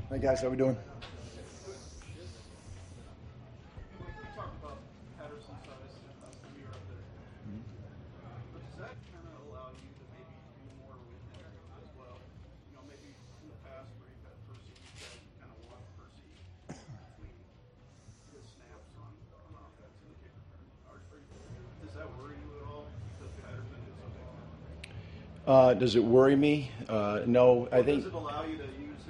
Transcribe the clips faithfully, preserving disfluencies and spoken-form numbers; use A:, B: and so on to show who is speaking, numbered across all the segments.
A: Hey guys, how we doing? Uh, does it worry me? Uh, no, I think
B: Does it allow you to use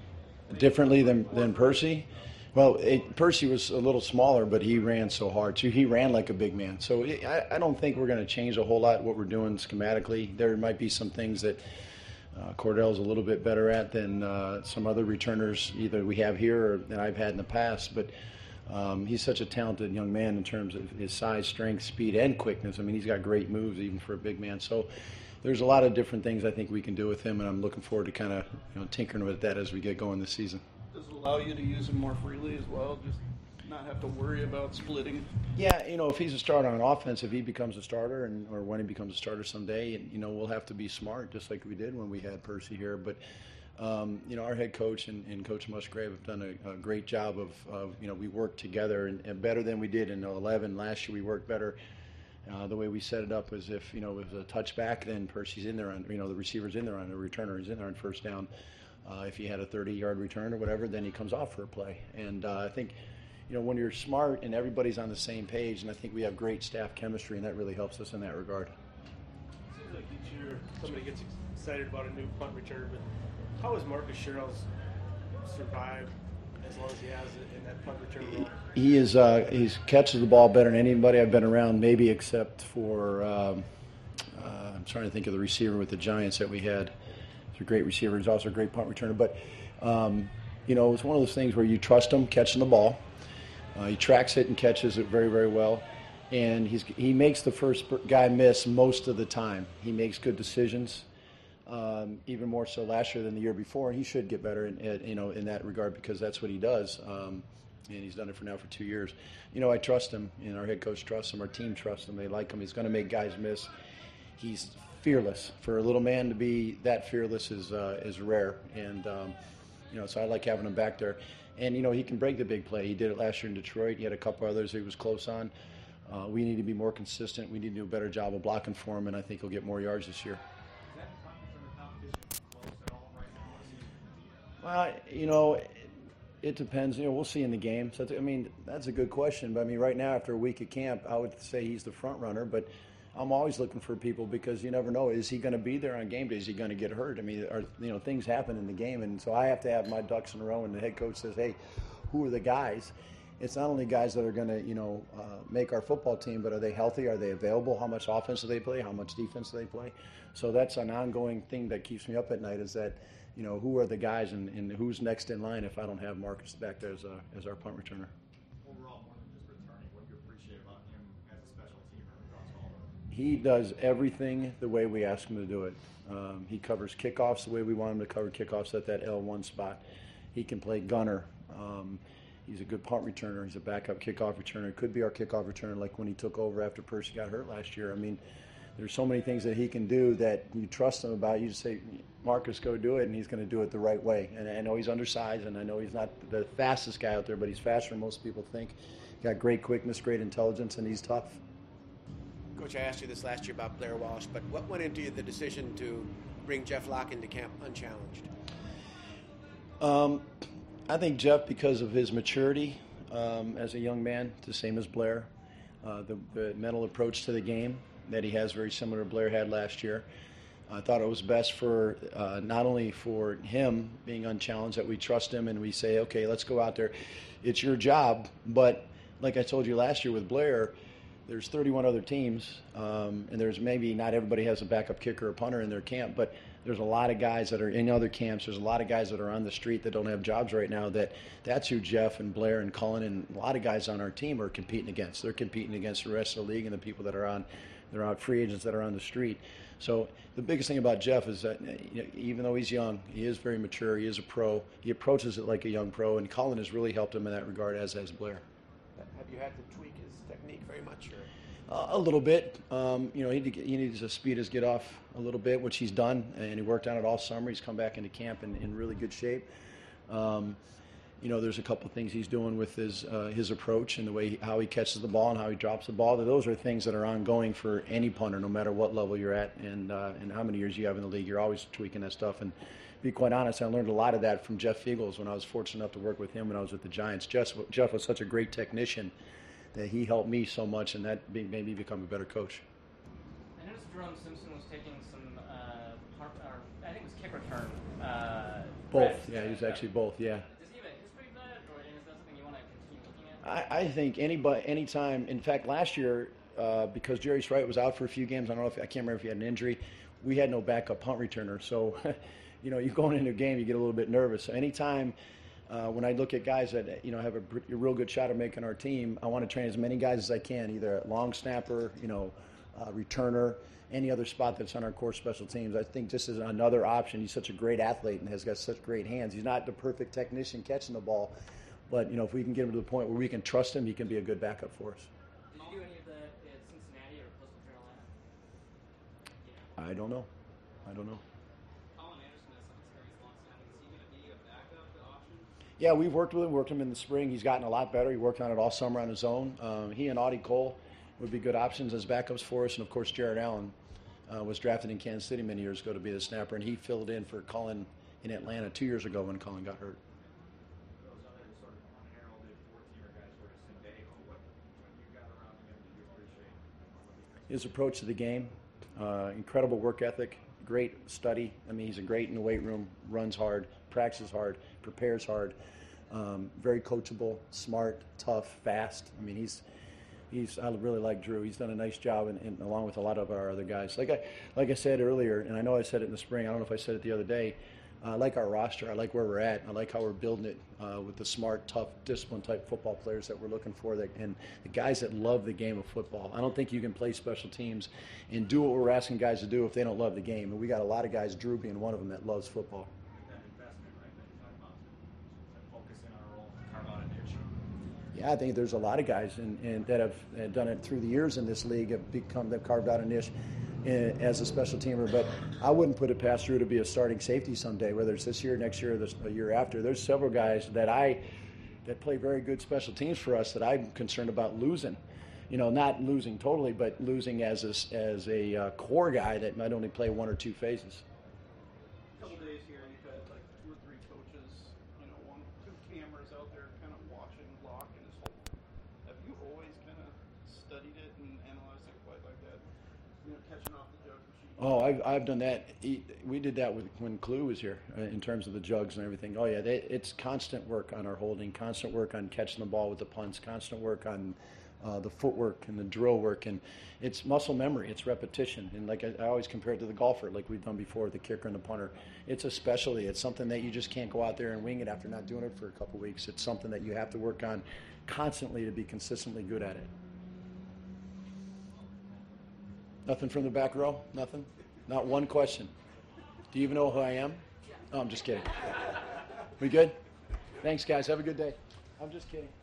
B: him
A: differently than than Percy. Well, it, Percy was a little smaller, but he ran so hard too. He ran like a big man. So it, I, I don't think we're going to change a whole lot what we're doing schematically. There might be some things that uh, Cordell's a little bit better at than uh, some other returners either we have here or that I've had in the past. But um, he's such a talented young man in terms of his size, strength, speed, and quickness. I mean, he's got great moves even for a big man. So there's a lot of different things I think we can do with him, and I'm looking forward to kind of you know, tinkering with that as we get going this season.
B: Does it allow you to use him more freely as well? Just not have to worry about splitting?
A: Yeah, you know, if he's a starter on offense, if he becomes a starter, and or when he becomes a starter someday, and, you know, we'll have to be smart, just like we did when we had Percy here. But, um, you know, our head coach and, and Coach Musgrave have done a, a great job of, of, you know, we worked together and, and better than we did in eleven. Last year we worked better. Uh, the way we set it up was if, you know, it was a touchback, then Percy's in there on, you know, the receiver's in there on the returner is in there on first down. Uh, if he had a thirty-yard return or whatever, then he comes off for a play. And uh, I think, you know, when you're smart and everybody's on the same page, and I think we have great staff chemistry, and that really helps us in that regard.
C: It seems like each year somebody gets excited about a new punt return, but how has Marcus Sherrills survived as long as he has it in that punt return role?
A: He is uh, he's catches the ball better than anybody I've been around, maybe except for um, uh, I'm trying to think of the receiver with the Giants that we had. He's a great receiver. He's also a great punt returner. But um, you know, it's one of those things where you trust him catching the ball. Uh, he tracks it and catches it very, very well, and he's he makes the first guy miss most of the time. He makes good decisions. Um, even more so last year than the year before. He should get better, in, in, you know, in that regard because that's what he does, um, and he's done it for now for two years. You know, I trust him, and our head coach trusts him. Our team trusts him. They like him. He's going to make guys miss. He's fearless. For a little man to be that fearless is uh, is rare, and um, you know, so I like having him back there. And you know, he can break the big play. He did it last year in Detroit. He had a couple others he was close on. Uh, we need to be more consistent. We need to do a better job of blocking for him, and I think he'll get more yards this year. Uh, you know, it, it depends. You know, we'll see in the game. So, I mean, that's a good question. But, I mean, right now, after a week of camp, I would say he's the front runner. But I'm always looking for people because you never know. Is he going to be there on game day? Is he going to get hurt? I mean, are, you know, things happen in the game. And so I have to have my ducks in a row. And the head coach says, hey, who are the guys? It's not only guys that are going to, you know, uh, make our football team, but are they healthy? Are they available? How much offense do they play? How much defense do they play? So that's an ongoing thing that keeps me up at night is that, you know, who are the guys and, and who's next in line if I don't have Marcus back there as, a, as our punt returner.
D: Overall, more than just returning, what do you appreciate about him as a special teamer across all of them?
A: He does everything the way we ask him to do it. Um, he covers kickoffs the way we want him to cover kickoffs at that L one spot. He can play gunner. Um, he's a good punt returner. He's a backup kickoff returner. Could be our kickoff returner like when he took over after Percy got hurt last year. I mean, there's so many things that he can do that you trust him about. You just say, Marcus, go do it, and he's going to do it the right way. And I know he's undersized, and I know he's not the fastest guy out there, but he's faster than most people think. Got great quickness, great intelligence, and he's tough.
E: Coach, I asked you this last year about Blair Walsh, but what went into the decision to bring Jeff Locke into camp unchallenged?
A: Um, I think Jeff, because of his maturity um, as a young man, the same as Blair, uh, the, the mental approach to the game that he has, very similar to Blair had last year. I thought it was best for uh, not only for him being unchallenged, that we trust him and we say, okay, let's go out there. It's your job. But like I told you last year with Blair, there's thirty-one other teams, um, and there's maybe not everybody has a backup kicker or punter in their camp, but there's a lot of guys that are in other camps. There's a lot of guys that are on the street that don't have jobs right now. That that's who Jeff and Blair and Cullen and a lot of guys on our team are competing against. They're competing against the rest of the league and the people that are on, they're out free agents that are on the street. So the biggest thing about Jeff is that, you know, even though he's young, he is very mature. He is a pro. He approaches it like a young pro, and Cullen has really helped him in that regard, as has Blair.
E: Have you had to tweak his technique very much? Or?
A: Uh, a little bit. Um, you know, he, he needs to speed his get off a little bit, which he's done, and he worked on it all summer. He's come back into camp in, in really good shape. Um, you know, there's a couple of things he's doing with his uh, his approach and the way he, how he catches the ball and how he drops the ball. Those are things that are ongoing for any punter, no matter what level you're at and uh, and how many years you have in the league. You're always tweaking that stuff. And to be quite honest, I learned a lot of that from Jeff Fiegels when I was fortunate enough to work with him when I was with the Giants. Jeff, Jeff was such a great technician that he helped me so much, and that made me become a better coach.
F: I noticed Jerome Simpson was taking some, uh, har- or I think it was kick return. Uh,
A: Both,
F: reps.
A: yeah, he's actually both, yeah.
F: Does he have a history of that, or is that something you want to continue looking at?
A: I, I think anybody, anytime. In fact, last year, uh, because Jerry Wright was out for a few games, I don't know if I can't remember if he had an injury. We had no backup punt returner, so you know, you going into a game, you get a little bit nervous. So anytime, uh, when I look at guys that you know have a, a real good shot of making our team, I want to train as many guys as I can, either at long snapper, you know, uh, returner, any other spot that's on our core special teams. I think this is another option. He's such a great athlete and has got such great hands. He's not the perfect technician catching the ball, but you know, if we can get him to the point where we can trust him, he can be a good backup for us.
F: Did you do any of that at Cincinnati or Coastal Carolina?
A: I don't know. I don't know.
F: Colin Anderson has some experience long-standing. Is he going to be a backup option?
A: Yeah, we've worked with him, worked him in the spring. He's gotten a lot better. He worked on it all summer on his own. Um, he and Audie Cole would be good options as backups for us. And, of course, Jared Allen uh, was drafted in Kansas City many years ago to be the snapper, and he filled in for Cullen in Atlanta two years ago when Cullen got hurt.
D: Those other sort of unheralded four-teamer guys for Sendejo, what, when you got around him, did you appreciate
A: His approach to the game, uh, incredible work ethic, great study. I mean, he's a great in the weight room, runs hard, practices hard, prepares hard, um, very coachable, smart, tough, fast. I mean, he's he's I really like Drew. He's done a nice job, in, in, along with a lot of our other guys. Like I like I said earlier, and I know I said it in the spring. I don't know if I said it the other day. I like our roster. I like where we're at. I like how we're building it uh, with the smart, tough, disciplined type football players that we're looking for, that, and the guys that love the game of football. I don't think you can play special teams and do what we're asking guys to do if they don't love the game. And we got a lot of guys, Drew being one of them, that loves football.
D: that investment, right, that you talked about, to focus in on a role, carve out a niche?
A: Yeah, I think there's a lot of guys in, in, that have uh, done it through the years in this league, have become, they've carved out a niche in, as a special teamer. But I wouldn't put it past Drew to be a starting safety someday, whether it's this year, next year, or this, a year after. There's several guys that I that play very good special teams for us that I'm concerned about losing. You know, not losing totally, but losing as a, as a uh, core guy that might only play one or two phases.
B: A couple days here, you've had like two or three coaches, you know, one, two cameras out there kind of watching Locke and his whole. Have you always kind of studied it and analyzed it quite like that? You know, catching off the jug machine.
A: Oh, I've, I've done that. He, we did that with, when Clue was here uh, in terms of the jugs and everything. Oh, yeah, they, it's constant work on our holding, constant work on catching the ball with the punts, constant work on uh, the footwork and the drill work. And it's muscle memory. It's repetition. And like I, I always compare it to the golfer, like we've done before, the kicker and the punter. It's a specialty. It's something that you just can't go out there and wing it after not doing it for a couple weeks. It's something that you have to work on constantly to be consistently good at it. Nothing from the back row? Nothing? Not one question. Do you even know who I am? Oh, I'm just kidding. We good? Thanks, guys. Have a good day. I'm just kidding.